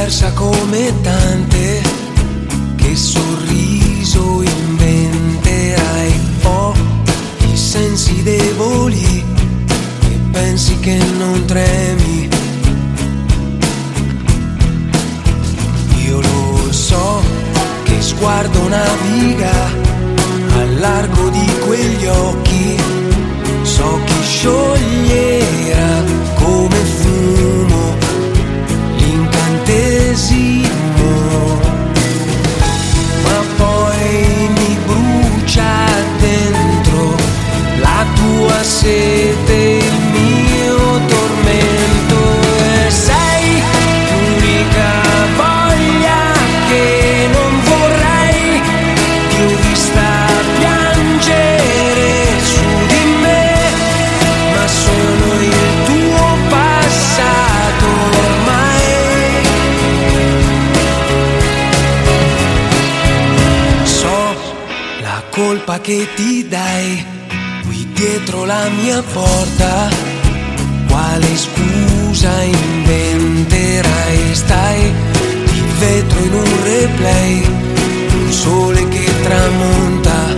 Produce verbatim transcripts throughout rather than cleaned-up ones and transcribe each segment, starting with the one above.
diversa come tante, che sorriso inventerai. Ho i sensi deboli e pensi che non tremi. Io lo so che sguardo naviga al largo di quegli occhi, so chi scioglierà come fumo l'incantesimo, ma poi mi brucia dentro la tua sete, il mio tormento, e sei l'unica voglia che non vorrei. Ti ho vista piangere su di me, ma sono il tuo passato ormai. So la colpa che ti dai qui dietro la mia porta, quale scusa inventerai? Stai di vetro in un replay, un sole che tramonta,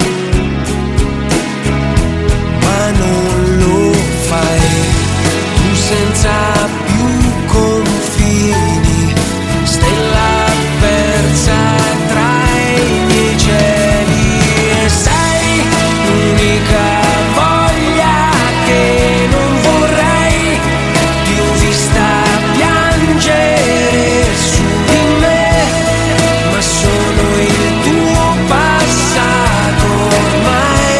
ma non lo fai. Tu senza più confini, stella persa tra i miei cieli, e sei l'unica voglia che non vorrei. Ti ho vista piangere su di me, ma sono il tuo passato ormai.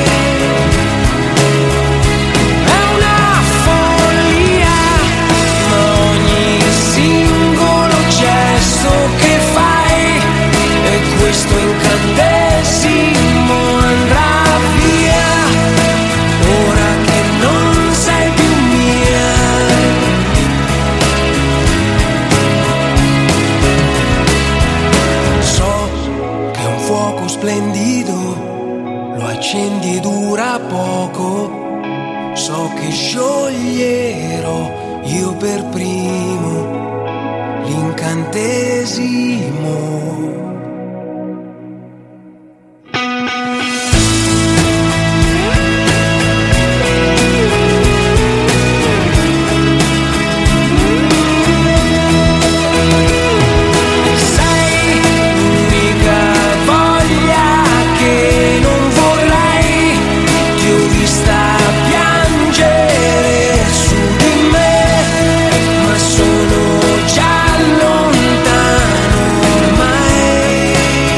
È una follia, ma ogni singolo gesto che fai, e questo incantesimo andrà via ora che non sei più mia. So che è un fuoco splendido, lo accendi e dura poco. So che scioglierò io per primo l'incantesimo. Sei l'unica voglia che non vorrei. Ti ho vista piangere su di me, ma sono già lontano ormai.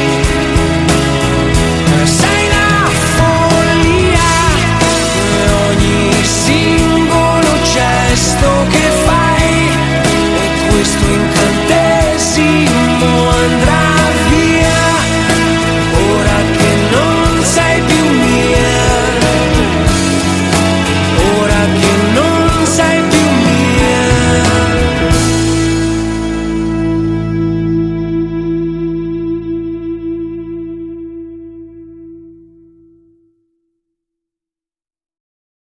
Sei la follia, e ogni singolo gesto che fai, e questo in